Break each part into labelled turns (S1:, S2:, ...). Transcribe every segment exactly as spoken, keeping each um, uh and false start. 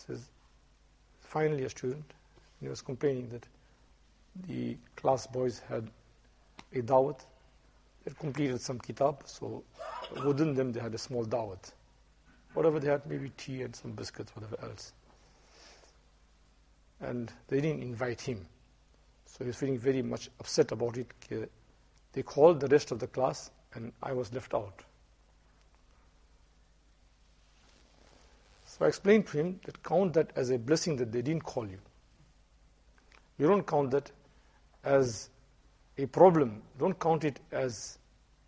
S1: says, finally a student, and he was complaining that the class boys had a dawat. They had completed some kitab, so within them they had a small dawat. Whatever they had, maybe tea and some biscuits, whatever else. And they didn't invite him. So he was feeling very much upset about it. They called the rest of the class and I was left out. So I explained to him that count that as a blessing that they didn't call you. You don't count that as a problem. Don't count it as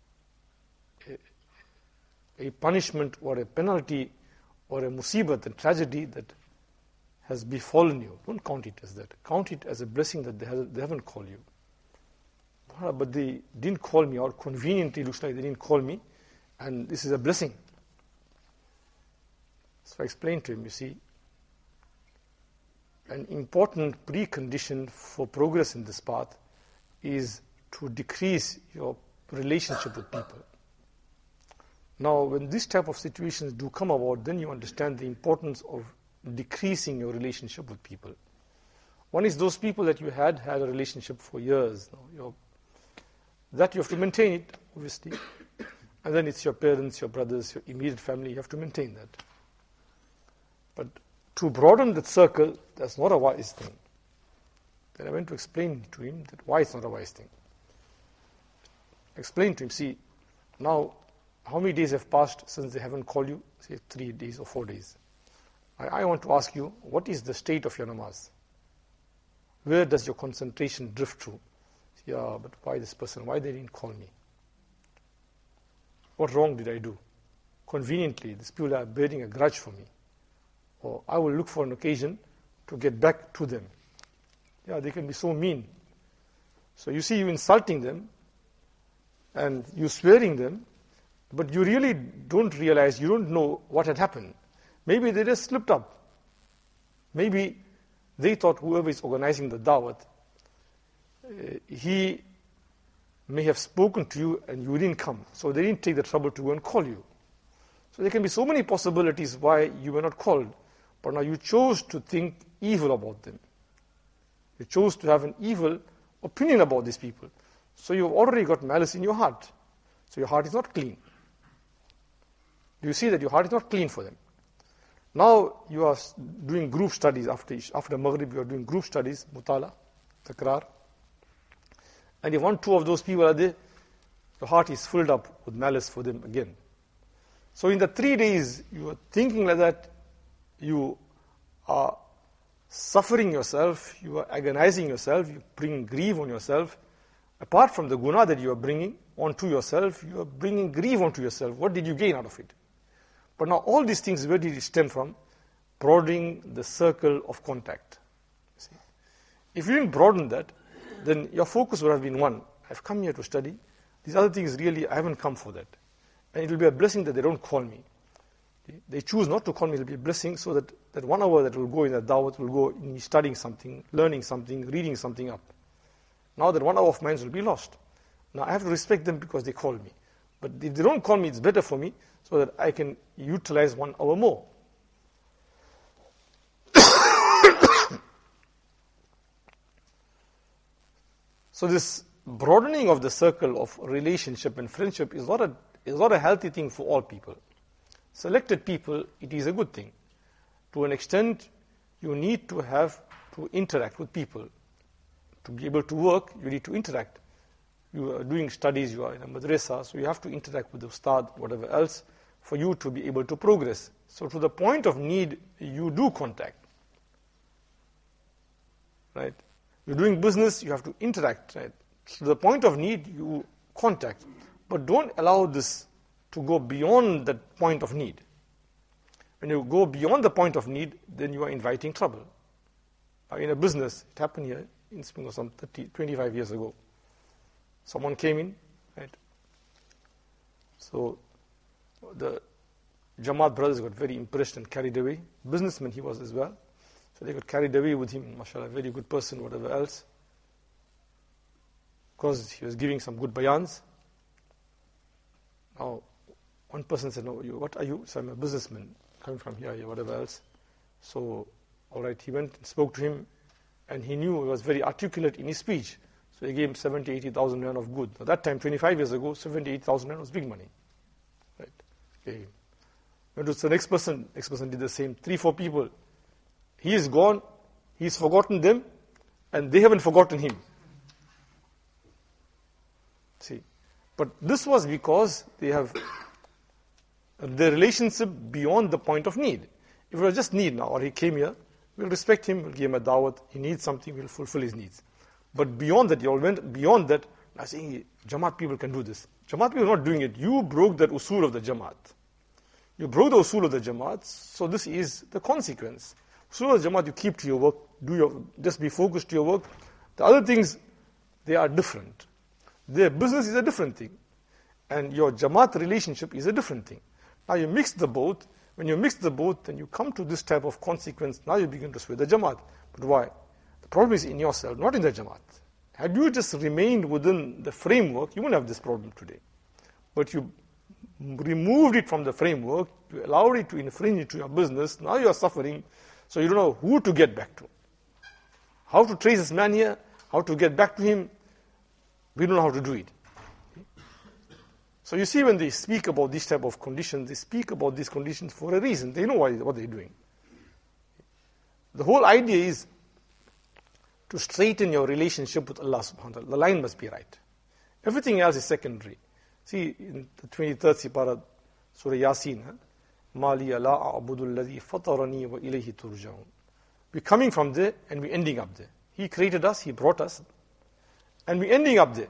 S1: a, a punishment or a penalty or a musibat, a tragedy that has befallen you. Don't count it as that. Count it as a blessing that they, have, they haven't called you. But they didn't call me, or conveniently looks like they didn't call me, and this is a blessing. So I explained to him, you see, an important precondition for progress in this path is to decrease your relationship with people. Now, when this type of situations do come about, then you understand the importance of decreasing your relationship with people. One is those people that you had had a relationship for years. You're, that you have to maintain it, obviously. And then it's your parents, your brothers, your immediate family, you have to maintain that. But to broaden that circle, that's not a wise thing. Then I went to explain to him that why it's not a wise thing. I explained to him, see, now how many days have passed since they haven't called you? Say three days or four days. I, I want to ask you, what is the state of your namaz? Where does your concentration drift to? Yeah, but why this person? Why they didn't call me? What wrong did I do? Conveniently, these people are bearing a grudge for me. Or I will look for an occasion to get back to them. Yeah, they can be so mean. So you see, you insulting them and you swearing them, but you really don't realize, you don't know what had happened. Maybe they just slipped up. Maybe they thought whoever is organizing the dawat, uh, he may have spoken to you and you didn't come. So they didn't take the trouble to go and call you. So there can be so many possibilities why you were not called. But now you chose to think evil about them. You chose to have an evil opinion about these people. So you've already got malice in your heart. So your heart is not clean. Do you see that your heart is not clean for them? Now you are doing group studies after after Maghrib, you are doing group studies, mutala, takrar. And if one, two of those people are there, your heart is filled up with malice for them again. So in the three days you are thinking like that, you are suffering yourself, you are agonizing yourself, you bring grief on yourself. Apart from the guna that you are bringing onto yourself, you are bringing grief onto yourself. What did you gain out of it? But now all these things, where did it stem from? Broadening the circle of contact. See? If you didn't broaden that, then your focus would have been one. I've come here to study. These other things really, I haven't come for that. And it will be a blessing that they don't call me. They choose not to call me, it will be a blessing, so that, that one hour that will go in the dawat will go in me studying something, learning something, reading something up. Now that one hour of mine will be lost. Now I have to respect them because they call me. But if they don't call me, it's better for me, so that I can utilize one hour more. So this broadening of the circle of relationship and friendship is not a, is not a healthy thing for all people. Selected people, it is a good thing. To an extent, you need to have to interact with people. To be able to work, you need to interact. You are doing studies, you are in a madrasa, so you have to interact with the ustad, whatever else, for you to be able to progress. So to the point of need, you do contact. Right? You're doing business, you have to interact. Right? To the point of need, you contact. But don't allow this to go beyond that point of need. When you go beyond the point of need, then you are inviting trouble. Now in a business, it happened here in Spring some thirty, twenty-five years ago. Someone came in, right? So the Jamaat brothers got very impressed and carried away. Businessman he was as well. So they got carried away with him, mashallah, very good person, whatever else. Because he was giving some good bayans. Now, one person said, no, you, what are you? So I'm a businessman, coming from here, here, whatever else. So, all right, he went and spoke to him, and he knew he was very articulate in his speech. So he gave him seventy, eighty thousand rand of good. At that time, twenty-five years ago, seventy, eighty thousand rand was big money. Right? Okay. Went to the next person, next person did the same. Three, four people. He is gone, he's forgotten them, and they haven't forgotten him. See. But this was because they have the relationship beyond the point of need. If it was just need now, or he came here, we'll respect him, we'll give him a dawat, he needs something, we'll fulfill his needs. But beyond that, you all went beyond that, I saying, Jamaat people can do this. Jamaat people are not doing it. You broke that usul of the Jamaat. You broke the usul of the Jamaat, so this is the consequence. Usul of the Jamaat, you keep to your work, do your, just be focused to your work. The other things, they are different. Their business is a different thing. And your Jamaat relationship is a different thing. Now you mix the both. When you mix the both, then you come to this type of consequence. Now you begin to sway the Jamaat. But why? The problem is in yourself, not in the Jamaat. Had you just remained within the framework, you wouldn't have this problem today. But you removed it from the framework, you allowed it to infringe into your business, now you are suffering, so you don't know who to get back to. How to trace this man here, how to get back to him, we don't know how to do it. So you see, when they speak about this type of conditions, they speak about these conditions for a reason. They know why, what they're doing. The whole idea is to straighten your relationship with Allah subhanahu wa ta'ala. The line must be right. Everything else is secondary. See, in the twenty-third Sipara, Surah Yasin, Mali la a'budu alladhi fatarani wa ilayhi turja'un. We're coming from there and we're ending up there. He created us, He brought us, and we're ending up there.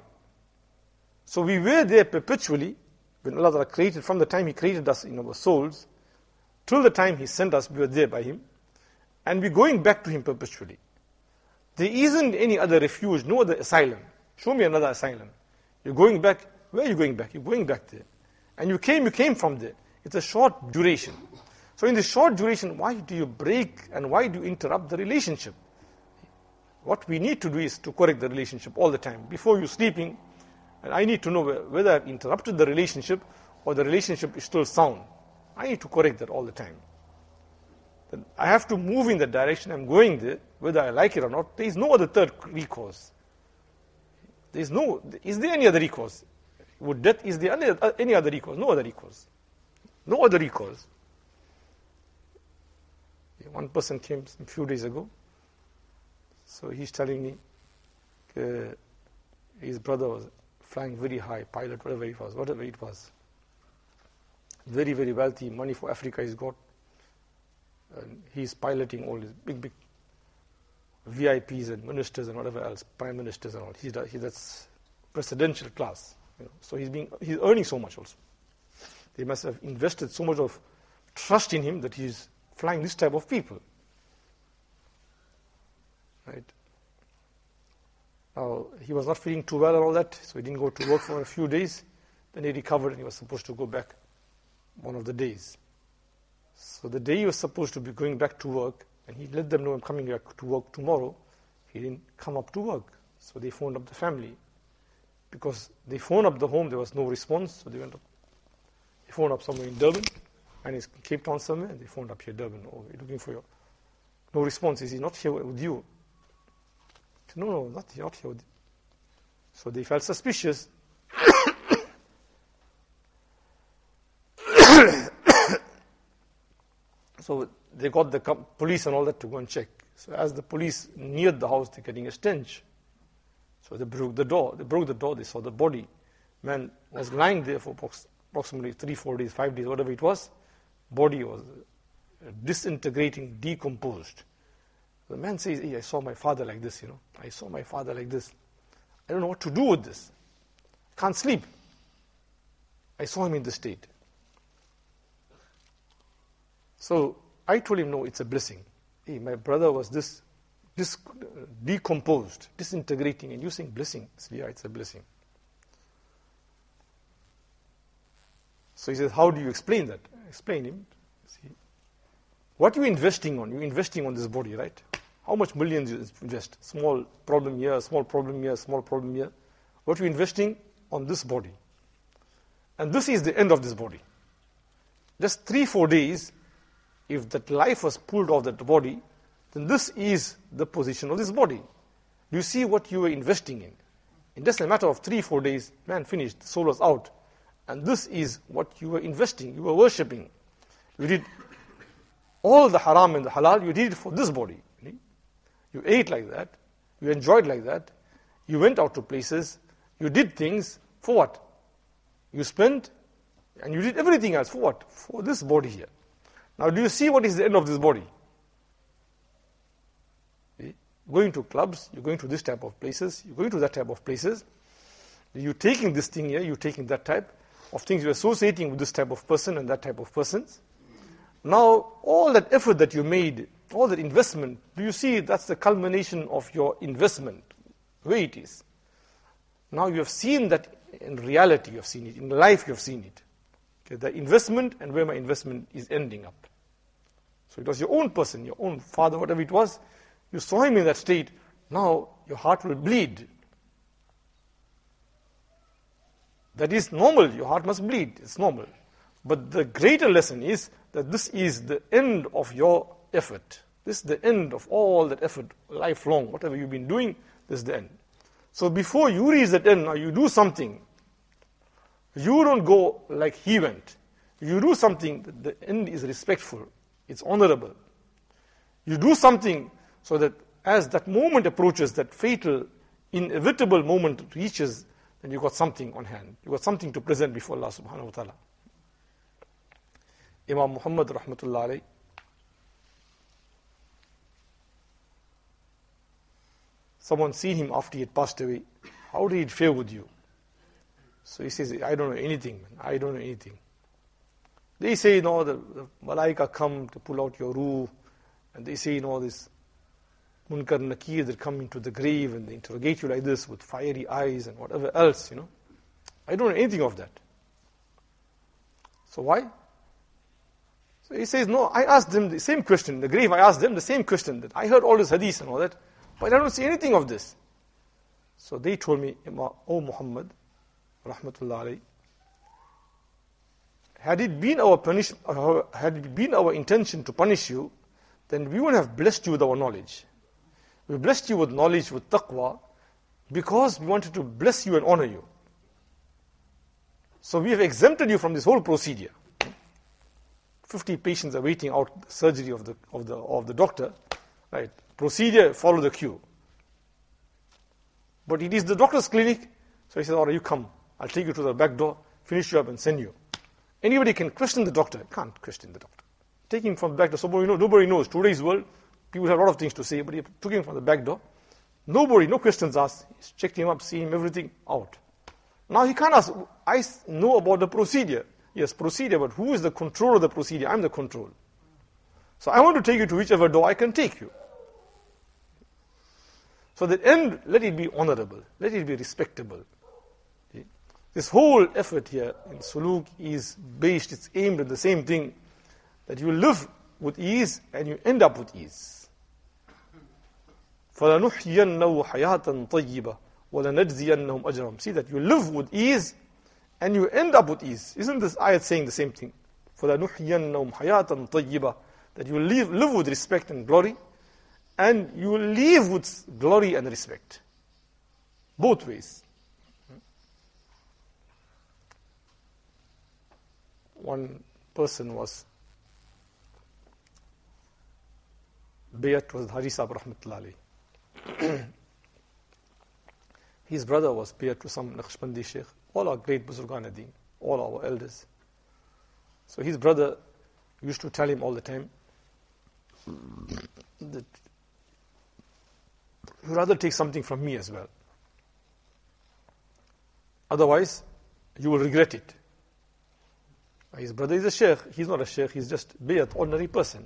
S1: So we were there perpetually, when Allah Ta'ala created, from the time He created us in our souls, till the time He sent us, we were there by Him, and we're going back to Him perpetually. There isn't any other refuge, no other asylum. Show me another asylum. You're going back, where are you going back? You're going back there. And you came, you came from there. It's a short duration. So in this short duration, why do you break and why do you interrupt the relationship? What we need to do is to correct the relationship all the time. Before you're sleeping, and I need to know whether I've interrupted the relationship or the relationship is still sound. I need to correct that all the time. Then I have to move in that direction. I'm going there, whether I like it or not. There is no other third recourse. There is no. Is there any other recourse? Would death? Is there any, any other recourse? No other recourse. No other recourse. One person came a few days ago. So he's telling me uh, his brother was flying very high, pilot, whatever it was, whatever it was. Very, very wealthy, money for Africa he's got. And he's piloting all these big, big V I Ps and ministers and whatever else, prime ministers and all. He does, he, that's presidential class. You know. So he's being, he's earning so much also. They must have invested so much of trust in him that he's flying this type of people. Right? Now, he was not feeling too well and all that, so he didn't go to work for a few days. Then he recovered and he was supposed to go back one of the days. So the day he was supposed to be going back to work, and he let them know I'm coming back to work tomorrow, he didn't come up to work. So they phoned up the family. Because they phoned up the home, there was no response, so they went up. They phoned up somewhere in Durban, and he's in Cape Town somewhere, and they phoned up here, Durban. Oh, we're looking for you. No response. Is he not here with you? No, no, not, not here with you. So they felt suspicious. So they got the police and all that to go and check. So as the police neared the house, they're getting a stench. So they broke the door. They broke the door, they saw the body. Man was lying there for approximately three, four days, five days, whatever it was. Body was disintegrating, decomposed. The man says, hey, I saw my father like this, you know. I saw my father like this. I don't know what to do with this. I can't sleep. I saw him in this state. So I told him, no, it's a blessing. Hey, my brother was this, this uh, decomposed, disintegrating, and you saying blessing. So, yeah, it's a blessing. So he says, how do you explain that? I explain him. See, what are you investing on? You're investing on this body, right? How much millions you invest? Small problem here, small problem here, small problem here. What are you investing on this body? And this is the end of this body. Just three, four days, if that life was pulled off that body, then this is the position of this body. Do you see what you were investing in? In just a matter of three, four days, man finished, the soul was out. And this is what you were investing, you were worshipping. You did all the haram and the halal, you did it for this body. You ate like that, you enjoyed like that, you went out to places, you did things, for what? You spent, and you did everything else, for what? For this body here. Now do you see what is the end of this body? See? Going to clubs, you're going to this type of places, you're going to that type of places, you're taking this thing here, you're taking that type of things, you're associating with this type of person and that type of persons. Now, all that effort that you made, all that investment, do you see that's the culmination of your investment, where it is? Now you have seen that in reality, you have seen it, in life you have seen it. Okay, the investment and where my investment is ending up. So it was your own person, your own father, whatever it was, you saw him in that state, now your heart will bleed. That is normal, your heart must bleed, it's normal. But the greater lesson is that this is the end of your effort. This is the end of all that effort, lifelong, whatever you've been doing, this is the end. So before you reach that end, now you do something. You don't go like he went. You do something that the end is respectful, it's honorable. You do something so that as that moment approaches, that fatal, inevitable moment reaches, then you got something on hand. You got something to present before Allah subhanahu wa ta'ala. Imam Muhammad rahmatullah alayhi, someone seen him after he had passed away. How did it fare with you? So he says, I don't know anything, man. I don't know anything. They say, you know, the, the malaika come to pull out your ruh, and they say, you know, this munkar nakir that come into the grave and they interrogate you like this with fiery eyes and whatever else, you know. I don't know anything of that. So why? So he says, no, I asked them the same question. In the grave, I asked them the same question. That I heard all this hadith and all that, but I don't see anything of this. So they told me, O Muhammad, rahmatullah alayhi, had it been our punish, uh, had it been our intention to punish you, then we would have blessed you with our knowledge. We blessed you with knowledge, with taqwa, because we wanted to bless you and honor you. So we have exempted you from this whole procedure. Fifty patients are waiting out the surgery of the of the of the doctor, right? Procedure, follow the queue. But it is the doctor's clinic, so he says, all right, you come. I'll take you to the back door, finish you up and send you. Anybody can question the doctor. Can't question the doctor. Take him from the back door. So nobody knows. Nobody knows. Today's world, people have a lot of things to say, but he took him from the back door. Nobody, no questions asked. He's checked him up, seen him, everything, out. Now he can't ask, I know about the procedure. Yes, procedure, but who is the controller of the procedure? I'm the control. So I want to take you to whichever door I can take you. So the end, let it be honorable. Let it be respectable. This whole effort here in suluk is based, it's aimed at the same thing, that you live with ease and you end up with ease. فَلَنُحْيَنَّهُ حَيَاةً طَيِّبَةً وَلَنَجْزِيَنَّهُمْ أَجْرَهُمْ. See that you live with ease and you end up with ease. Isn't this ayat saying the same thing? فَلَنُحْيَنَّهُمْ حَيَاةً طَيِّبَةً. That you live, live with respect and glory, and you will live with glory and respect. Both ways. One person was bayat was Haji Sahib rahmatullahi alayhi. His brother was bayat to some Naqshbandi Sheikh. All our great Buzurgan Adin, all our elders. So his brother used to tell him all the time that you'd rather take something from me as well. Otherwise, you will regret it. His brother is a sheikh. He's not a sheikh. He's just bayat, ordinary person.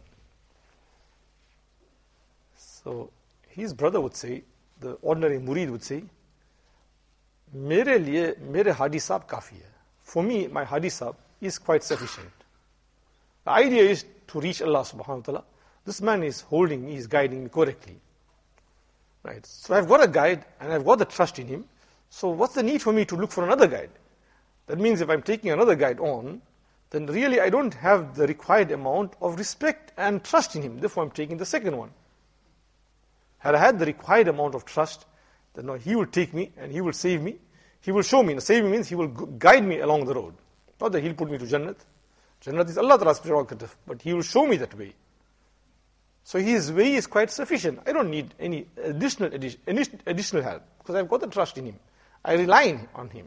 S1: So his brother would say, the ordinary murid would say, Mere liye, mere Hadi Sahib kafi hai. For me, my Hadi Sahib is quite sufficient. The idea is to reach Allah subhanahu wa ta'ala. This man is holding me, he's guiding me correctly. Right? So I've got a guide and I've got the trust in him. So what's the need for me to look for another guide? That means if I'm taking another guide on, then really I don't have the required amount of respect and trust in him. Therefore, I'm taking the second one. Had I had the required amount of trust, then no, he will take me and he will save me. He will show me. Save me means he will guide me along the road. Not that he'll put me to Jannat. Jannat is Allah Ta'ala's prerogative, but he will show me that way. So his way is quite sufficient. I don't need any additional addition, additional help because I've got the trust in him. I rely on him.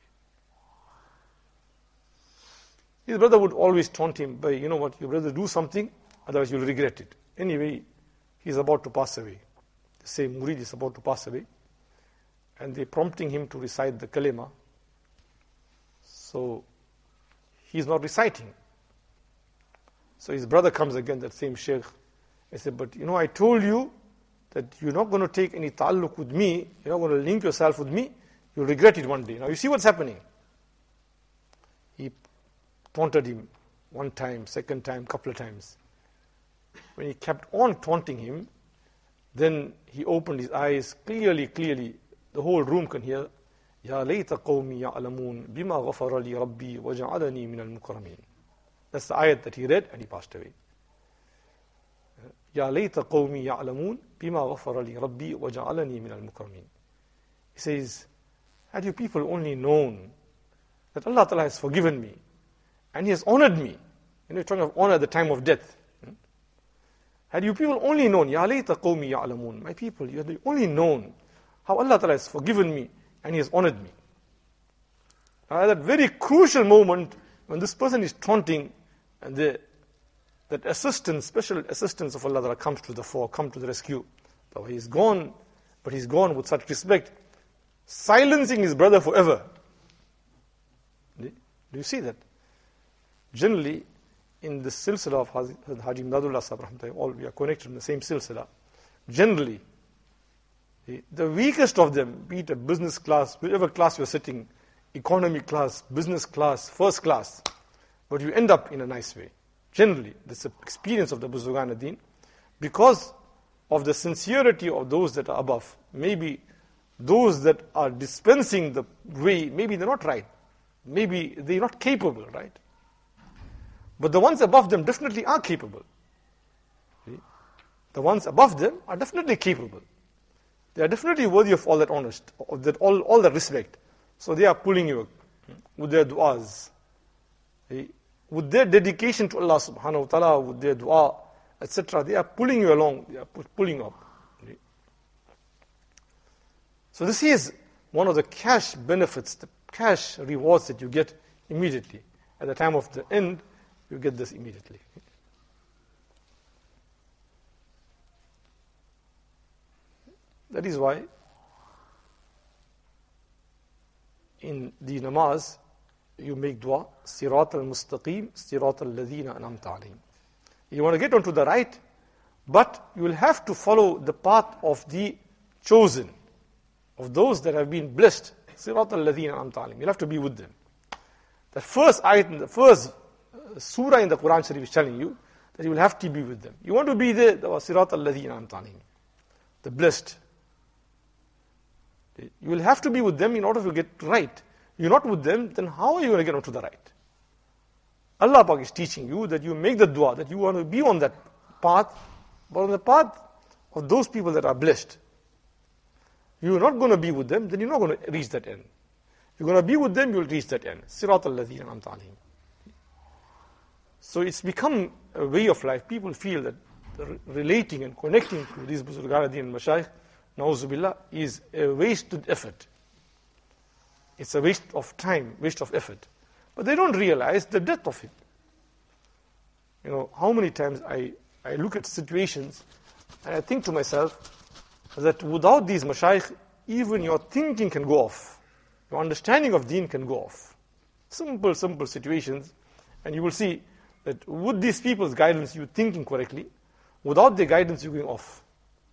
S1: His brother would always taunt him by, you know what, your brother do something, otherwise you'll regret it. Anyway, he's about to pass away. The same murid is about to pass away. And they're prompting him to recite the kalima. So, he's not reciting. So his brother comes again, that same sheikh. He said, but you know, I told you that you're not going to take any ta'alluq with me, you're not going to link yourself with me, you'll regret it one day. Now you see what's happening. He taunted him one time, second time, couple of times. When he kept on taunting him, then he opened his eyes clearly, clearly. The whole room can hear, Ya layta qawmi ya'lamun bima ghafara li rabbi wa ja'alani min al-mukarramin. That's the ayat that he read and he passed away. Ya layta qawmi ya'lamun bima ghafara li rabbi wa ja'alani min al-mukarramin. He says, had you people only known that Allah Ta'ala has forgiven me and He has honored me. You know, talking of honor at the time of death. Had you people only known, Ya layta qawmi ya'lamun, my people, you had only known how Allah Ta'ala has forgiven me and He has honored me. Now, at that very crucial moment when this person is taunting and the, that assistance, special assistance of Allah Ta'ala comes to the fore, come to the rescue. So he's gone, but he's gone with such respect, silencing his brother forever. Do you see that? Generally, in the silsila of Haji Imdadullah Sahib, all we are connected in the same silsila. Generally, the weakest of them, be it a business class, whichever class you're sitting, economy class, business class, first class, but you end up in a nice way. Generally, that's the experience of the Buzurgan ad-Din, because of the sincerity of those that are above. Maybe those that are dispensing the way, maybe they're not right. Maybe they're not capable, right? But the ones above them definitely are capable. See? The ones above them are definitely capable. They are definitely worthy of all that honest, of that all, all that respect. So they are pulling you with their du'as. See? With their dedication to Allah subhanahu wa ta'ala, with their dua, et cetera. They are pulling you along, they are pulling you up. See? So this is one of the cash benefits, the cash rewards that you get immediately. At the time of the end, you get this immediately. That is why in the namaz you make dua, Sirat al-Mustaqim, Sirat al-Ladhina an'amta alayhim. You want to get onto the right, but you will have to follow the path of the chosen, of those that have been blessed. Sirat al-Ladhina an'amta alayhim. You'll have to be with them. The first ayat, the first surah in the Quran Sharif is telling you that you will have to be with them. You want to be there, the Sirat al-Ladhina an'amta alayhim, the blessed. You will have to be with them in order to get right. You're not with them, then how are you going to get onto the right? Allah Pak is teaching you that you make the dua, that you want to be on that path, but on the path of those people that are blessed. You're not going to be with them, then you're not going to reach that end. You're going to be with them, you'll reach that end. Sirat al-Ladhina an'amta alayhim. So it's become a way of life. People feel that relating and connecting to these Buzurgan ad-Din and Mashayikh, Na'uzubillah, is a wasted effort. It's a waste of time, waste of effort. But they don't realize the depth of it. You know, how many times I, I look at situations and I think to myself that without these mashayikh, even your thinking can go off. Your understanding of deen can go off. Simple, simple situations. And you will see that with these people's guidance, you're thinking correctly. Without their guidance, you're going off.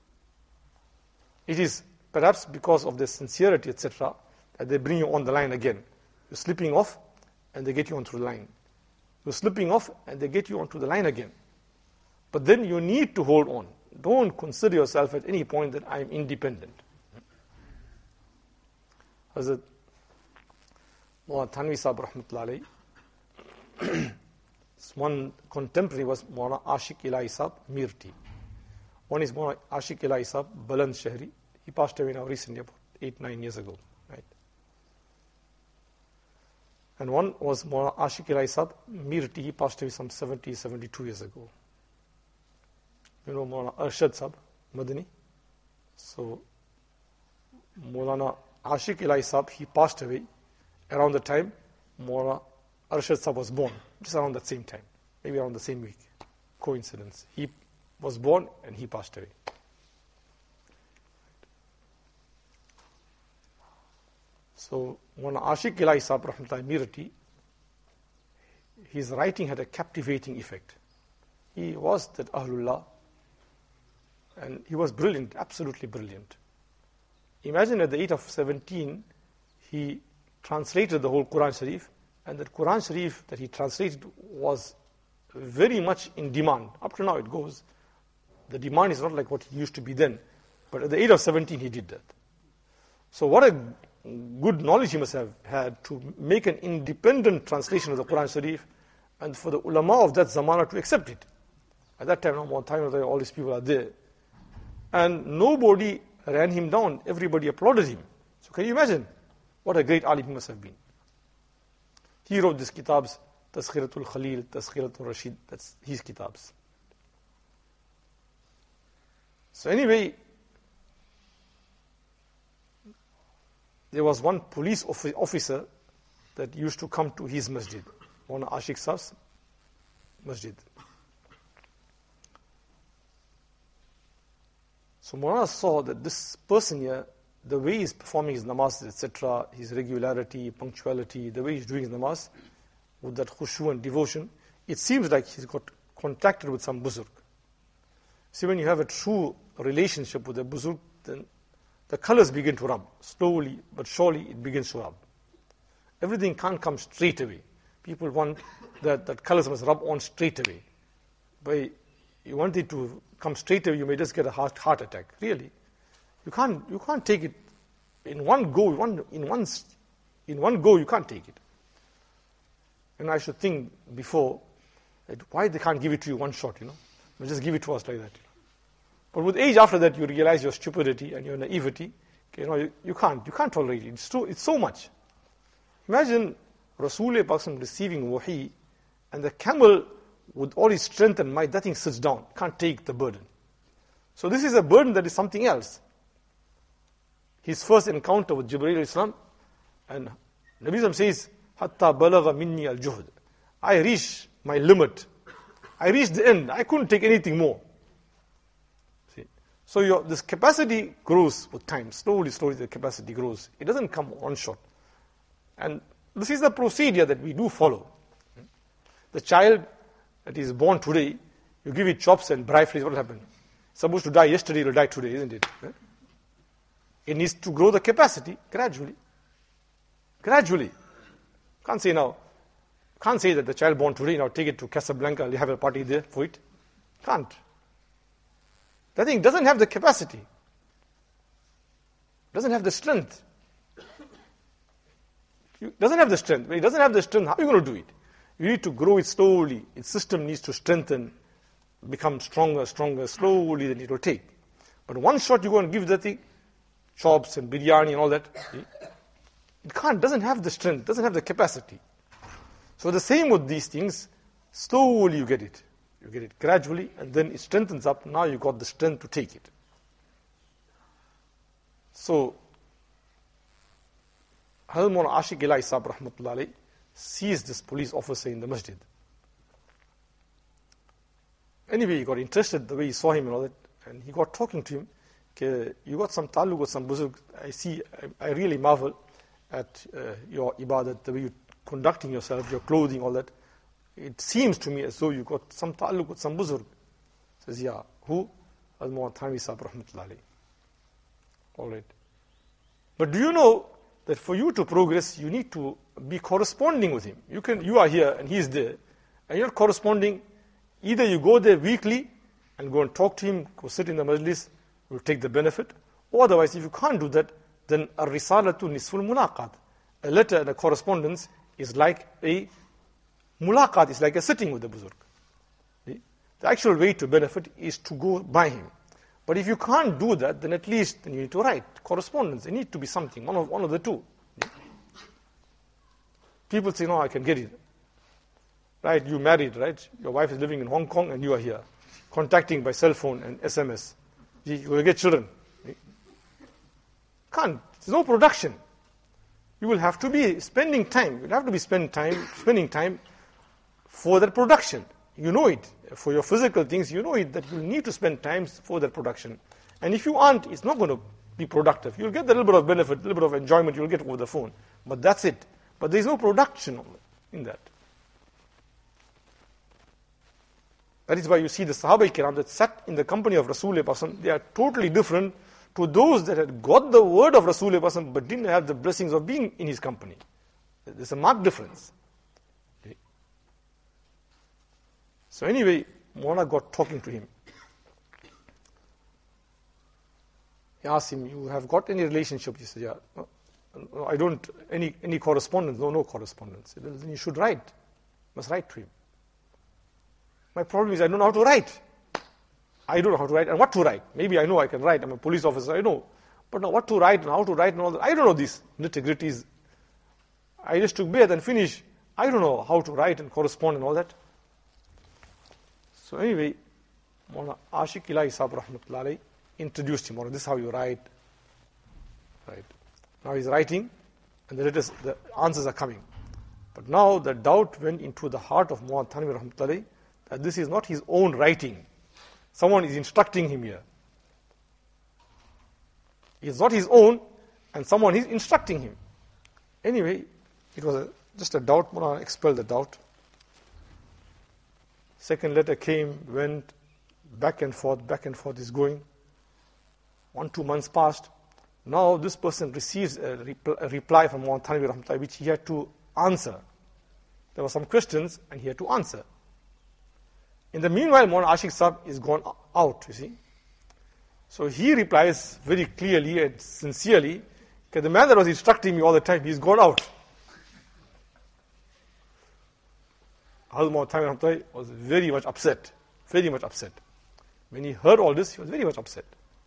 S1: It is perhaps because of their sincerity, et cetera, that they bring you on the line again. You're slipping off, and they get you onto the line. You're slipping off, and they get you onto the line again. But then you need to hold on. Don't consider yourself at any point that I'm independent. Hazrat Mawlana Thanvi Sahib rahmatullahi alayhi One contemporary was Maulana Ashik Ilahi Sahab Mirti. One is Maulana Ashik Ilahi Sahab Baland Shahri. He passed away now recently, about eight, nine years ago. Right? And one was Maulana Ashik Ilahi Sahab Mirti. He passed away some seventy, seventy-two years ago. You know Maulana Arshad Sahab Madani. So Maulana Ashik Ilahi Sahab, he passed away around the time Maulana Arshad Sahab was born, just around that same time, maybe around the same week. Coincidence. He was born and he passed away. So, Maulana Ashik Ilahi Sahab Rahmatullahi Mirati, his writing had a captivating effect. He was that Ahlullah, and he was brilliant, absolutely brilliant. Imagine at the age of seventeen, he translated the whole Quran Sharif, and that Quran Sharif that he translated was very much in demand. Up to now it goes. The demand is not like what he used to be then. But at the age of seventeen, he did that. So what a good knowledge he must have had to make an independent translation of the Quran Sharif, and for the ulama of that zamana to accept it. At that time, no more time, all these people are there. And nobody ran him down. Everybody applauded him. So can you imagine what a great alim he must have been? He wrote these kitabs, Tazkiratul Khalil, Tazkiratul Rashid, that's his kitabs. So anyway, there was one police officer that used to come to his masjid, one Ashik Sahab's masjid. So Maulana saw that this person here, the way he's performing his namaz, et cetera, his regularity, punctuality, the way he's doing his namaz, with that khushu and devotion, it seems like he's got contacted with some buzurg. See, when you have a true relationship with a buzurg, then the colors begin to rub. Slowly but surely it begins to rub. Everything can't come straight away. People want that, that colors must rub on straight away. By you want it to come straight away, you may just get a heart, heart attack. Really. You can't, you can't take it in one go, one, in, one, in one go you can't take it. And I should think before, that why they can't give it to you one shot, you know. They just give it to us like that. But with age after that, you realize your stupidity and your naivety. Okay, you know, you, you can't, you can't tolerate it. It's, too, it's so much. Imagine Rasulullah receiving wahi, and the camel, with all his strength and might, that thing sits down, can't take the burden. So this is a burden that is something else. His first encounter with Jibreel Islam, and Nabi Islam says, Hatta balagha minni al-juhd. I reached my limit. I reached the end. I couldn't take anything more. See? So your, this capacity grows with time. Slowly, slowly the capacity grows. It doesn't come one shot. And this is the procedure that we do follow. The child that is born today, you give it chops and dry fleas, what will happen? It's supposed to die yesterday, it will die today, isn't it? It needs to grow the capacity gradually. Gradually. Can't say now, can't say that the child born today, now take it to Casablanca and have a party there for it. Can't. That thing doesn't have the capacity. Doesn't have the strength. It doesn't have the strength. When it doesn't have the strength, how are you going to do it? You need to grow it slowly. Its system needs to strengthen, become stronger, stronger, slowly, then it will take. But one shot you go and give that thing, chops and biryani and all that, it can't, doesn't have the strength, doesn't have the capacity. So the same with these things, slowly you get it. You get it gradually, and then it strengthens up. Now you got the strength to take it. So, Hazrat Maulana Ashik Ilahi Sahab Rahmatullah Alayhi sees this police officer in the masjid. Anyway, he got interested the way he saw him and all that, and he got talking to him. Okay, you got some taluk with some buzurg. I see, I, I really marvel at uh, your ibadat, the way you're conducting yourself, your clothing, all that. It seems to me as though you got some taluk with some buzurg. Says, yeah, who? Hazrat Maulana Thanvi Sahab Rahmatullah Alayhi. All right. But do you know that for you to progress, you need to be corresponding with him. You can, you are here and he is there, and you're corresponding. Either you go there weekly and go and talk to him, go sit in the majlis, you'll take the benefit. Or otherwise, if you can't do that, then a risalatu nisful munaqat. A letter and a correspondence is like a Mulaqat is like a sitting with the Buzurg. The actual way to benefit is to go by him. But if you can't do that, then at least then you need to write correspondence. It needs to be something, one of, one of the two. People say, no, I can get it. Right, you married, right? Your wife is living in Hong Kong and you are here, contacting by cell phone and S M S. You will get children. Can't. There's no production. You will have to be spending time. You will have to be spend time, spending time for that production. You know it. For your physical things, you know it, that you need to spend time for that production. And if you aren't, it's not going to be productive. You'll get a little bit of benefit, a little bit of enjoyment you'll get over the phone. But that's it. But there's no production in that. That is why you see the Sahaba Kiram that sat in the company of Rasulullah, they are totally different to those that had got the word of Rasulullah but didn't have the blessings of being in his company. There's a marked difference. Okay. So anyway, Maulana got talking to him. He asked him, you have got any relationship? He said, yeah. No, no, I don't, any any correspondence? No, no correspondence. He said, then you should write. You must write to him. My problem is I don't know how to write. I don't know how to write and what to write. Maybe I know I can write. I'm a police officer, I know. But now what to write and how to write and all that, I don't know these nitty-gritties. I just took bath and finished. I don't know how to write and correspond and all that. So anyway, Maulana Ashiq Ilahi Sahib Rahmatullah Alayhi introduced him. This is how you write. Right. Now he's writing and the letters, the answers are coming. But now the doubt went into the heart of Maulana Thanvi Rahmatullah Alayhi that this is not his own writing. Someone is instructing him here. It's not his own, and someone is instructing him. Anyway, it was a, just a doubt. Maulana expelled the doubt. Second letter came, went, back and forth, back and forth is going. One, two months passed. Now this person receives a, repl- a reply from Maulana Thanvi Rahmatullah, which he had to answer. There were some questions, and he had to answer. In the meanwhile, Maulana Ashiq Sahib is gone out, you see. So he replies very clearly and sincerely, okay, the man that was instructing me all the time, he's gone out. Hazrat Maulana Thanvi Rahmatullah was very much upset, very much upset. When he heard all this, he was very much upset.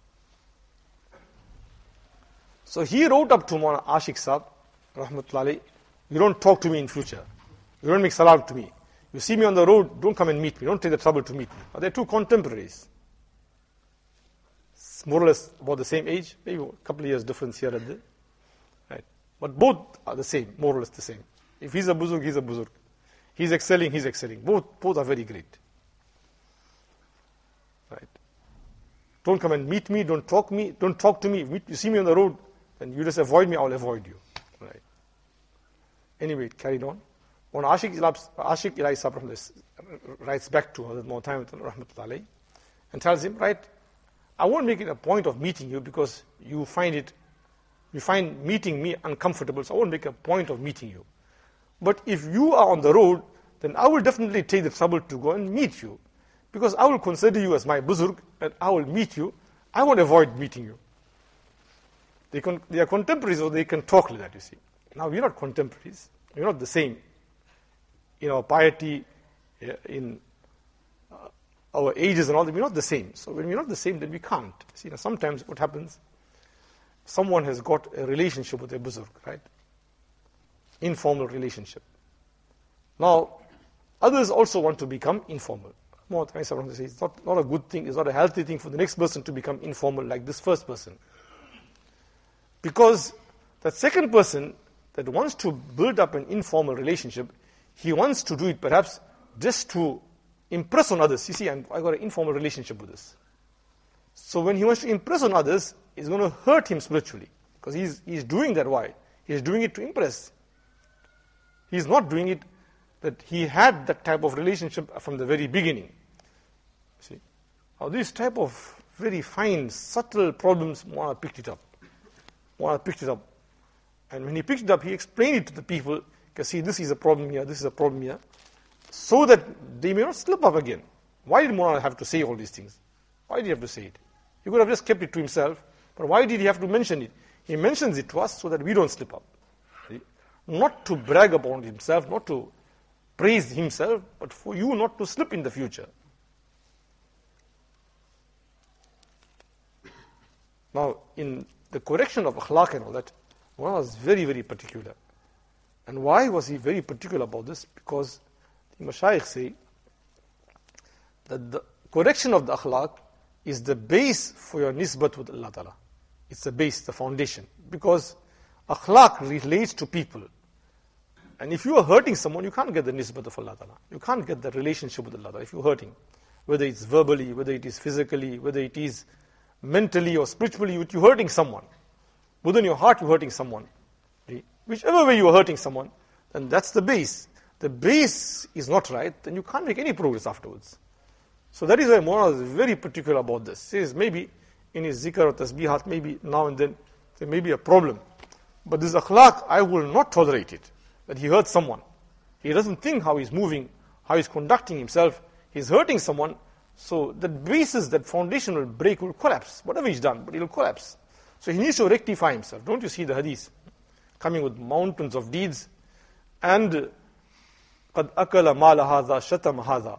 S1: So he wrote up to Maulana Ashiq Sahib, Rahmatullah Alayhi, you don't talk to me in future. You don't make salam to me. You see me on the road, don't come and meet me. Don't take the trouble to meet me. But they're two contemporaries. It's more or less about the same age, maybe a couple of years difference here and there. Right? But both are the same, more or less the same. If he's a buzurg, he's a buzurg. He's excelling, he's excelling. Both, both are very great. Right? Don't come and meet me, don't talk me, don't talk to me. If you see me on the road, then you just avoid me, I'll avoid you. Right? Anyway, it carried on. When Ashiq Ilahi Sahib writes back to Hazrat Maulana Rahmatullah Alayhi and tells him, right, I won't make it a point of meeting you because you find it, you find meeting me uncomfortable, so I won't make a point of meeting you. But if you are on the road, then I will definitely take the trouble to go and meet you. Because I will consider you as my buzurg and I will meet you. I won't avoid meeting you. They, can, they are contemporaries, so they can talk like that, you see. Now, we're not contemporaries. We're not the same. In our piety, in uh, our ages and all that, we're not the same. So when we're not the same, then we can't. See, now sometimes what happens, someone has got a relationship with a buzurg, right? Informal relationship. Now, others also want to become informal. It's not, not a good thing, it's not a healthy thing for the next person to become informal like this first person. Because that second person that wants to build up an informal relationship, he wants to do it perhaps just to impress on others. You see, I'm, I got an informal relationship with this. So when he wants to impress on others, it's going to hurt him spiritually. Because he's, he's doing that. Why? He's doing it to impress. He's not doing it that he had that type of relationship from the very beginning. See? Now this type of very fine, subtle problems, Maulana picked it up. Maulana picked it up. And when he picked it up, he explained it to the people. Because see, this is a problem here, this is a problem here. So that they may not slip up again. Why did Maulana have to say all these things? Why did he have to say it? He could have just kept it to himself. But why did he have to mention it? He mentions it to us so that we don't slip up. See? Not to brag about himself, not to praise himself, but for you not to slip in the future. Now, in the correction of akhlaq and all that, one was very, very particular. And why was he very particular about this? Because the mashayikh say that the correction of the akhlaq is the base for your nisbat with Allah Ta'ala. It's the base, the foundation. Because akhlaq relates to people. And if you are hurting someone, you can't get the nisbat of Allah Ta'ala. You can't get the relationship with Allah Ta'ala if you're hurting. Whether it's verbally, whether it is physically, whether it is mentally or spiritually, you're hurting someone. Within your heart, you're hurting someone. Whichever way you are hurting someone, then that's the base. The base is not right, then you can't make any progress afterwards. So that is why Mawlana is very particular about this. He says maybe in his zikr or tasbihat, maybe now and then, there may be a problem. But this akhlaq, I will not tolerate it. That he hurts someone. He doesn't think how he's moving, how he's conducting himself. He's hurting someone. So that basis, that foundation will break, will collapse. Whatever he's done, but it will collapse. So he needs to rectify himself. Don't you see the hadith? Coming with mountains of deeds. And قَدْ أَكَلَ مَالَ هَذَا شَتَمَ هَذَا.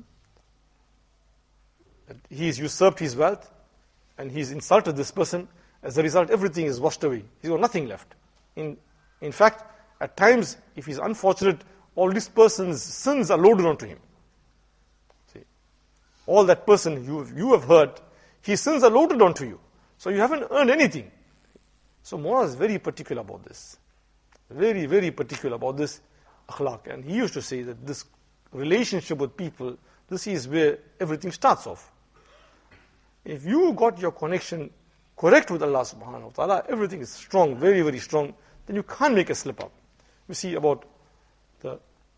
S1: He's usurped his wealth and he's insulted this person. As a result, everything is washed away. He's got nothing left. In, in fact, at times, if he's unfortunate, all this person's sins are loaded onto him. See, all that person you, you have heard, his sins are loaded onto you. So you haven't earned anything. So Mawlana is very particular about this. Very, very particular about this akhlaq. And he used to say that this relationship with people, this is where everything starts off. If you got your connection correct with Allah subhanahu wa ta'ala, everything is strong, very, very strong, then you can't make a slip up. We see about the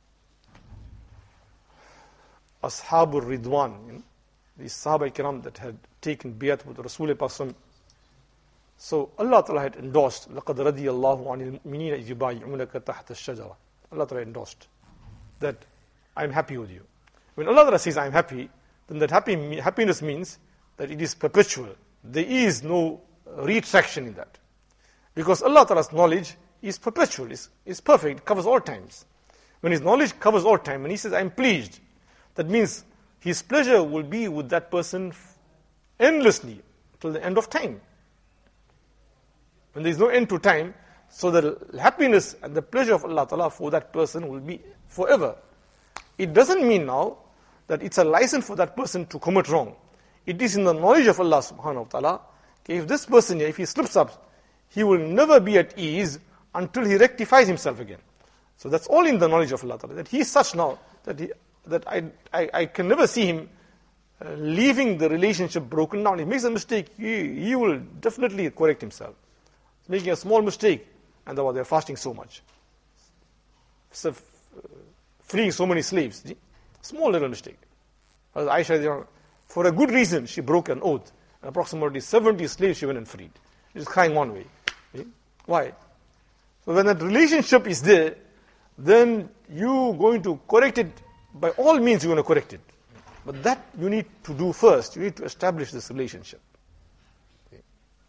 S1: Ashabul Ridwan, you know, these Sahaba Kiram that had taken bayat with Rasul Pasam. So Allah Ta'ala had endorsed, لَقَدْ رَضِيَ اللَّهُ عَنِ الْمُؤْمِنِينَ إِذْ يُبَايِعُونَكَ تَحْتَ الشَّجَرَةِ. Allah Ta'ala endorsed that I'm happy with you. When Allah Ta'ala says I'm happy, then that happy, happiness means that it is perpetual. There is no retraction in that. Because Allah Ta'ala's knowledge is perpetual, is, is perfect, it covers all times. When His knowledge covers all time, and He says, I'm pleased, that means His pleasure will be with that person endlessly, till the end of time. When there is no end to time, so the happiness and the pleasure of Allah Ta'ala for that person will be forever. It doesn't mean now that it's a license for that person to commit wrong. It is in the knowledge of Allah subhanahu wa ta'ala, if this person here, if he slips up, he will never be at ease until he rectifies himself again. So that's all in the knowledge of Allah ta'ala, that he is such now, that he, that I, I, I can never see him uh, leaving the relationship broken down. If he makes a mistake, he, he will definitely correct himself. He's making a small mistake, and they're fasting so much. So, uh, freeing so many slaves. Small little mistake. As Aisha, for a good reason, she broke an oath. And approximately seventy slaves she went and freed. She's crying one way. Why? So when that relationship is there, then you're going to correct it. By all means, you're going to correct it. But that you need to do first. You need to establish this relationship. Okay.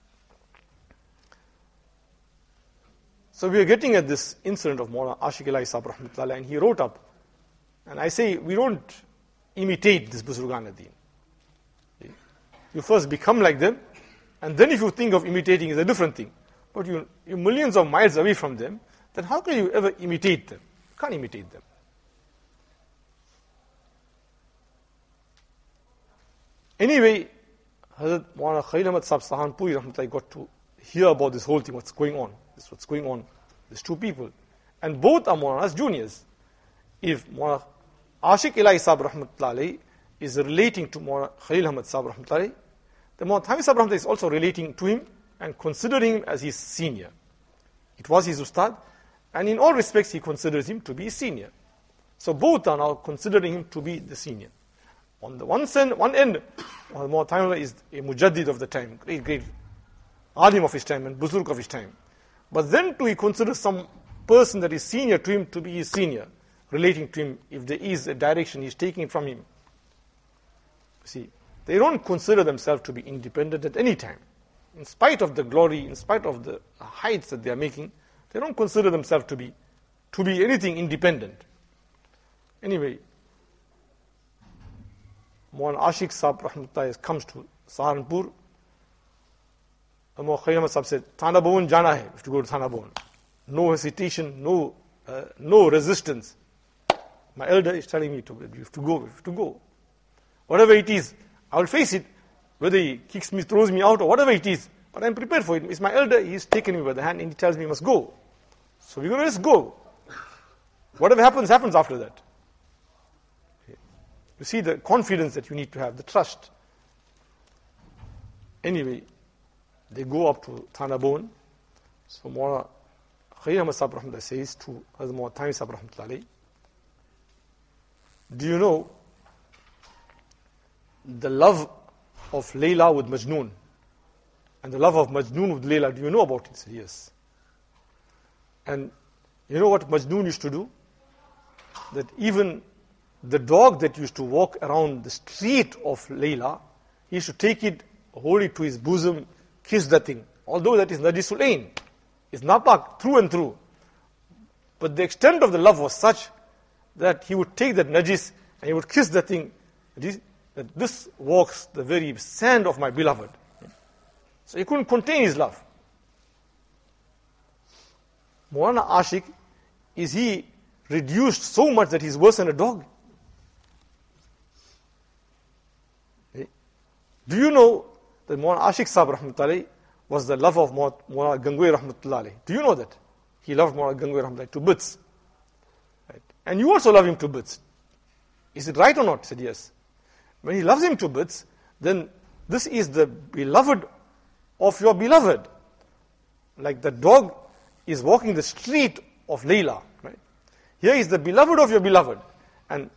S1: So we are getting at this incident of Mawlana Ashiq Ilahi Sahib rahmatullah, and he wrote up, and I say, we don't imitate this Buzurgan ad-Din. Okay. You first become like them, and then if you think of imitating is a different thing. But you, you're millions of miles away from them, then how can you ever imitate them? You can't imitate them. Anyway, Hazrat Maulana Khalil Ahmad Sahib Sahanpuri rahmatullah got to hear about this whole thing, what's going on. This is what's going on. There's two people. And both are Maulana's juniors. If Maulana Ashiq Ilahi Sahib rahmatullah is relating to Maulana Khalil Ahmad Sahib rahmatullah, then Maulana Thanvi Sahib rahmatullah is also relating to him and considering him as his senior. It was his ustad, and in all respects he considers him to be his senior. So both are now considering him to be the senior. On the one end, one end, Maulana Thanvi is a mujaddid of the time, great, great alim of his time and buzurg of his time. But then too he considers some person that is senior to him to be his senior, relating to him if there is a direction he's taking it from him. See, they don't consider themselves to be independent at any time. In spite of the glory, in spite of the heights that they are making, they don't consider themselves to be to be anything independent. Anyway, Maulana Ashik Sahib Rahmatullah comes to Saharanpur. Maulana Khayyam Sahib said, Thana Bhawan jana hai, if to go to Thana Bhawan. No hesitation, no, uh, no resistance. My elder is telling me to, you have to go, you have to go. Whatever it is, I will face it. Whether he kicks me, throws me out, or whatever it is. But I am prepared for it. It's my elder, he has taken me by the hand and he tells me I must go. So we're going to just go. Whatever happens, happens after that. You see the confidence that you need to have, the trust. Anyway, they go up to Thana Bhawan. So Maulana Khayyam Sahib Rahmatullah says to Hazrat Maulana Thanvi Sahib Rahmatullah, do you know the love of Layla with Majnoon and the love of Majnoon with Layla, do you know about it? He said, yes. And you know what Majnoon used to do? That even the dog that used to walk around the street of Layla, he used to take it, hold it to his bosom, kiss that thing. Although that is Najisul Ain. It's napak, through and through. But the extent of the love was such that he would take that najis and he would kiss that thing. That this walks the very sand of my beloved. So he couldn't contain his love. Maulana Ashik, is he reduced so much that he's worse than a dog? Do you know that Maulana Ashik Sahib Rahmatullah was the love of Maulana Gangoi Rahmatullah? Do you know that? He loved Maulana Gangoi Rahmatullah to bits. Right? And you also love him to bits. Is it right or not? He said, yes. When he loves him to bits, then this is the beloved of your beloved. Like the dog is walking the street of Layla. Right? Here is the beloved of your beloved. And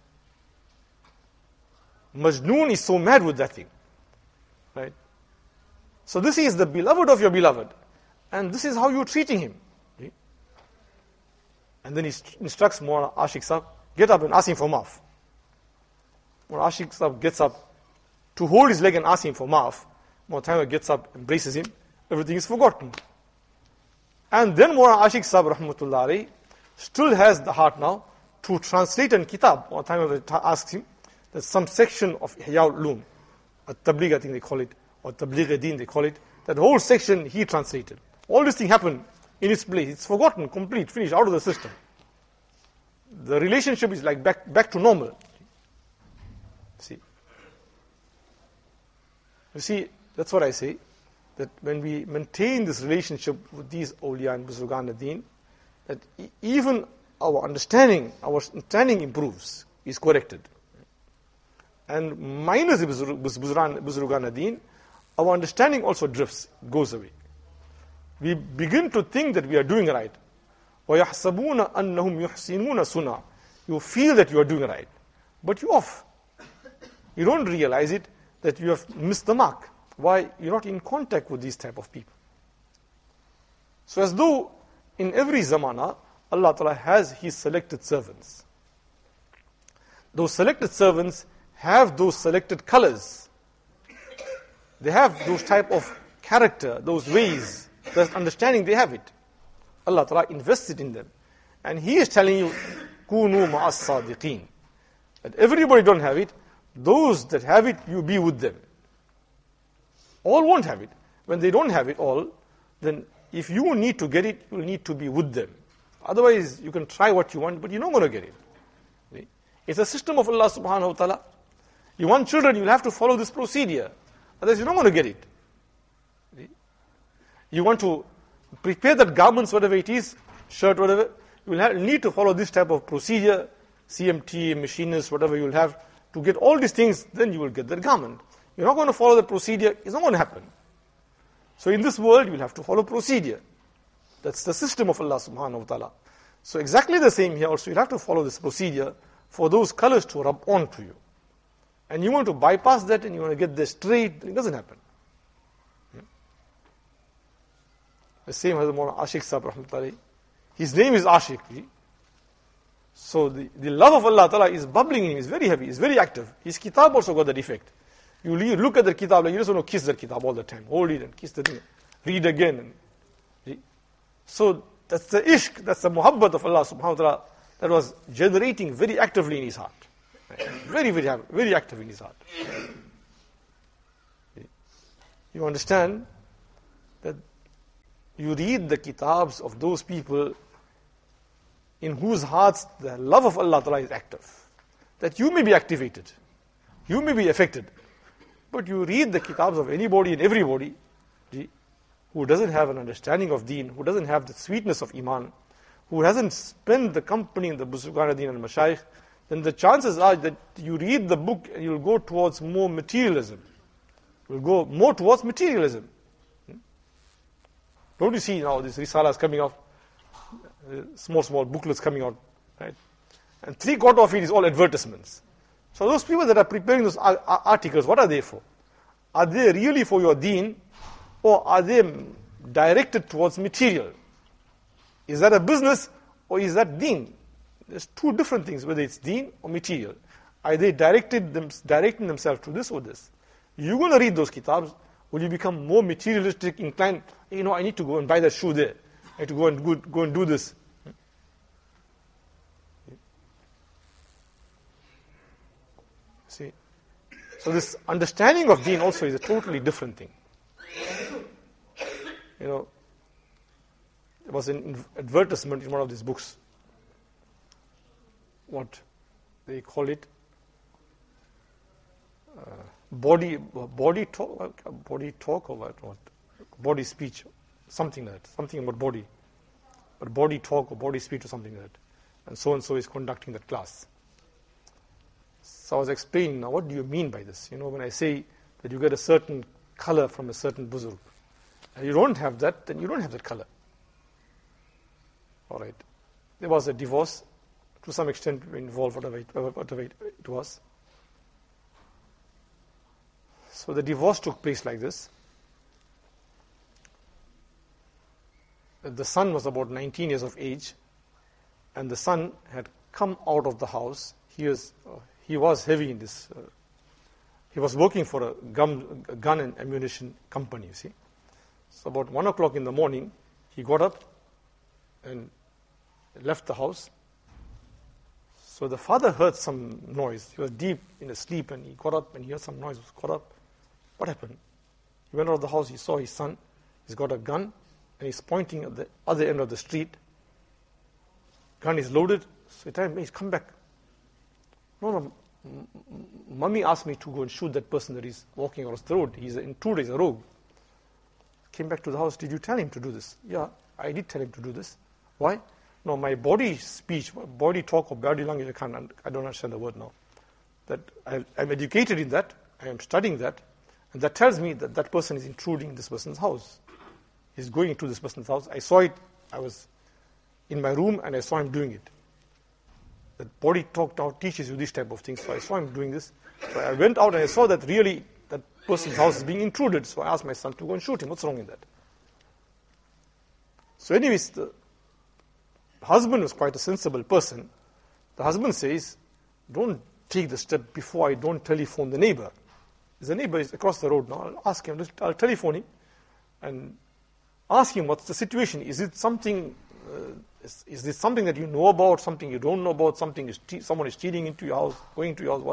S1: Majnoon is so mad with that thing. Right? So this is the beloved of your beloved. And this is how you're treating him. Right? And then he instructs Maulana Ashik Sahib, get up and ask him for maaf. When Ashik Sahib gets up to hold his leg and ask him for maaf, Maulana gets up, embraces him, everything is forgotten. And then Maulana Ashik Sahib Rahmatullah still has the heart now to translate an kitab. Maulana asks him that some section of Ihya Ulum, Tabligh I think they call it, or Tabligh-e-Deen they call it, that whole section he translated. All this thing happened in its place. It's forgotten, complete, finished, out of the system. The relationship is like back, back to normal. See, you see, that's what I say, that when we maintain this relationship with these awliya and Buzurgan ad-Deen, that even our understanding, our understanding improves, is corrected. And minus the Buzurgan ad-Deen, our understanding also drifts, goes away. We begin to think that we are doing right. وَيَحْسَبُونَ أَنَّهُمْ يُحْسِنُونَ سُنَا. You feel that you are doing right, but you're off. You don't realize it, that you have missed the mark. Why? You're not in contact with these type of people. So as though in every zamana, Allah Ta'ala has His selected servants. Those selected servants have those selected colors. They have those type of character, those ways, that understanding, they have it. Allah Ta'ala invested in them. And He is telling you, Kunu ma'as sadiqeen. That everybody don't have it. Those that have it, you be with them. All won't have it. When they don't have it all, then if you need to get it, you will need to be with them. Otherwise, you can try what you want, but you're not going to get it. It's a system of Allah subhanahu wa ta'ala. You want children, you'll have to follow this procedure. Otherwise, you're not going to get it. You want to prepare that garments, whatever it is, shirt, whatever, you will have, need to follow this type of procedure, C M T, machinist, whatever you will have, to get all these things, then you will get that garment. You're not going to follow the procedure, it's not going to happen. So in this world, you will have to follow procedure. That's the system of Allah subhanahu wa ta'ala. So exactly the same here also, you'll have to follow this procedure for those colors to rub on to you. And you want to bypass that and you want to get this straight, it doesn't happen. The same as Maulana Ashik Sahib Rahmatullah. His name is Ashik. So the, the love of Allah Ta'ala is bubbling in him, is very heavy, is very active. His kitab also got that effect. You look at the kitab, like you just want to kiss the kitab all the time. Hold it and kiss the thing. Read again. And, so that's the ishq, that's the muhabbat of Allah subhanahu wa ta'ala that was generating very actively in his heart. Very, very, very active in his heart. You understand that you read the kitabs of those people in whose hearts the love of Allah Ta'ala is active. That you may be activated, you may be affected, but you read the kitabs of anybody and everybody who doesn't have an understanding of deen, who doesn't have the sweetness of iman, who hasn't spent the company in the Buzugan Deen and Mashayikh, then the chances are that you read the book and you'll go towards more materialism. You'll go more towards materialism. Don't you see now these risalas coming out, small, small booklets coming out, right? And three quarter of it is all advertisements. So those people that are preparing those articles, what are they for? Are they really for your deen, or are they directed towards material? Is that a business, or is that deen? There's two different things, whether it's deen or material. Are they directed them, directing themselves to this or this? You're going to read those kitabs, will you become more materialistic, inclined, you know, I need to go and buy that shoe there. I have to go and go, go and do this. See? So this understanding of deen also is a totally different thing. You know, there was an advertisement in one of these books. What they call it? Uh, body, body talk, body talk or what? What? Body speech, something like that. Something about body, but body talk or body speech or something like that. And so and so is conducting that class. So I was explaining now, what do you mean by this? You know, when I say that you get a certain color from a certain buzurg, and you don't have that, then you don't have that color. All right. There was a divorce, to some extent involved, whatever it, whatever it was. So the divorce took place like this. The son was about nineteen years of age, and the son had come out of the house. He was uh, he was heavy in this. Uh, he was working for a gun, a gun and ammunition company, you see. So about one o'clock in the morning, he got up and left the house. So the father heard some noise. He was deep in a sleep, and he got up and he heard some noise. He got up. What happened? He went out of the house. He saw his son. He's got a gun, and he's pointing at the other end of the street. Gun is loaded. So he told him, he's come back. No, no, m- m- Mummy asked me to go and shoot that person that is walking across the road. He's an intruder, he's a rogue. Came back to the house. Did you tell him to do this? Yeah, I did tell him to do this. Why? No, my body speech, body talk or body language, I can't, I don't understand the word now. That I, I'm educated in that, I am studying that, and that tells me that that person is intruding in this person's house. He's going into this person's house. I saw it, I was in my room and I saw him doing it. That body talk now teaches you this type of things. So I saw him doing this. So I went out and I saw that really that person's house is being intruded. So I asked my son to go and shoot him. What's wrong in that? So anyways, the husband was quite a sensible person. The husband says, don't take the step before I don't telephone the neighbor. The neighbor is across the road now. I'll ask him, I'll telephone him and ask him what's the situation. Is it something, uh, is, is this something that you know about, something you don't know about, something is te- someone is cheating into your house, going to your house, what?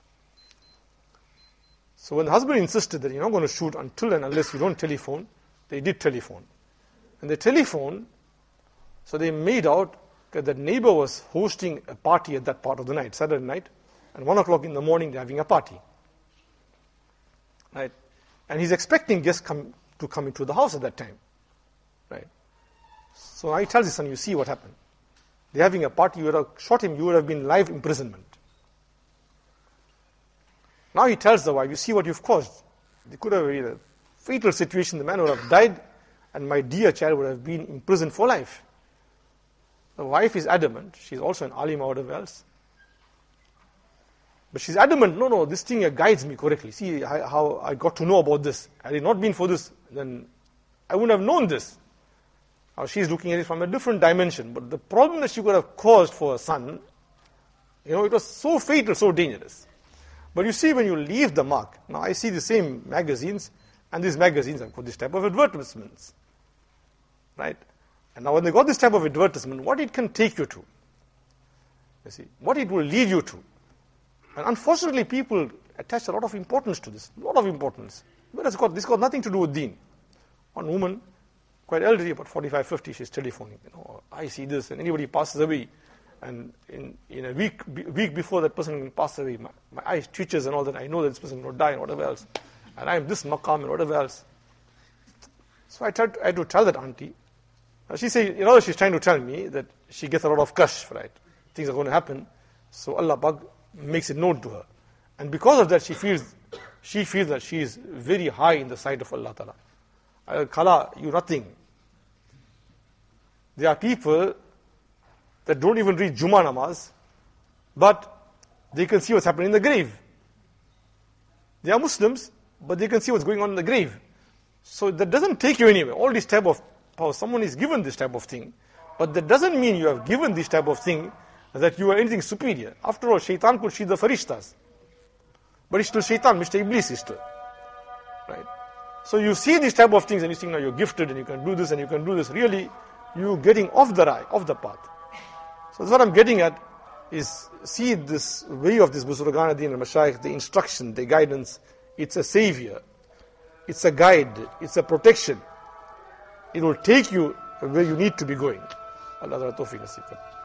S1: So when the husband insisted that you're not going to shoot until and unless you don't telephone, they did telephone. And they telephoned, so they made out that the neighbor was hosting a party at that part of the night, Saturday night, and one o'clock in the morning they're having a party. Right? And he's expecting guests come to come into the house at that time. Right? So I tell his son, you see what happened. They're having a party, you would have shot him, you would have been live imprisonment. Now he tells the wife, you see what you've caused. It could have been a fatal situation, the man would have died, and my dear child would have been imprisoned for life. The wife is adamant, she's also an alima whatever else. But she's adamant, no, no, this thing guides me correctly. See how I got to know about this. Had it not been for this, then I wouldn't have known this. Now she's looking at it from a different dimension. But the problem that she could have caused for her son, you know, it was so fatal, so dangerous. But you see, when you leave the mark, now I see the same magazines, and these magazines have got this type of advertisements. Right? And now when they got this type of advertisement, what it can take you to? You see, what it will lead you to. And unfortunately, people attach a lot of importance to this, a lot of importance. But it's got, this got nothing to do with deen. One woman, quite elderly, about forty-five, fifty, she's telephoning. You know, I see this, and anybody passes away, and in, in a week week before that person passes away, my, my eyes twitches and all that. I know that this person will die and whatever else. And I'm this maqam and whatever else. So I tried to, I had to tell that auntie. Now she said, you know, she's trying to tell me that she gets a lot of kashf, right? Things are going to happen. So Allah Pak makes it known to her. And because of that, she feels she feels that she is very high in the sight of Allah Ta'ala. I will Khala, you nothing. There are people that don't even read Jummah namaz, but they can see what's happening in the grave. They are Muslims, but they can see what's going on in the grave. So that doesn't take you anywhere. All this type of power, someone is given this type of thing, but that doesn't mean you have given this type of thing that you are anything superior. After all, shaitan could see the farishtas. But it's still shaitan, Mister Iblis is still. Right? So you see these type of things and you think, now you're gifted and you can do this and you can do this. Really, you're getting off the right, off the path. So that's what I'm getting at, is see this way of this Buzurgan Deen and Mashayikh, the instruction, the guidance. It's a savior. It's a guide. It's a protection. It will take you where you need to be going. Allah Ta'ala tawfiq nasib.